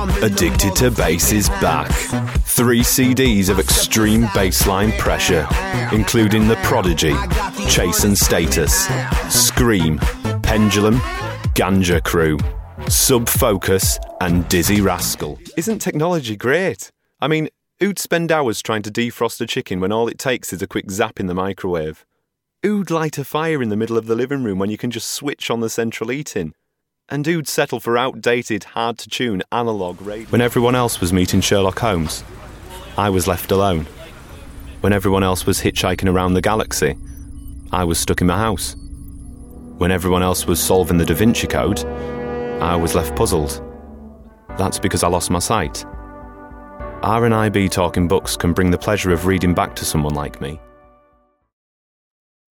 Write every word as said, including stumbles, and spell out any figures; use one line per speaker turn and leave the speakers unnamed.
Addicted to Bass is back. Three C Ds of extreme bassline pressure, including The Prodigy, Chase and Status, Scream, Pendulum, Ganja Crew, Sub Focus, and Dizzy Rascal. Isn't technology great? I mean, who'd spend hours trying to defrost a chicken when all it takes is a quick zap in the microwave? Who'd light a fire in the middle of the living room when you can just switch on the central heating? And who'd settle for outdated, hard-to-tune analogue radio? When everyone else was meeting Sherlock Holmes, I was left alone. When everyone else was hitchhiking around the galaxy, I was stuck in my house. When everyone else was solving the Da Vinci Code, I was left puzzled. That's because I lost my sight. R and I B Talking Books can bring the pleasure of reading back to someone like me.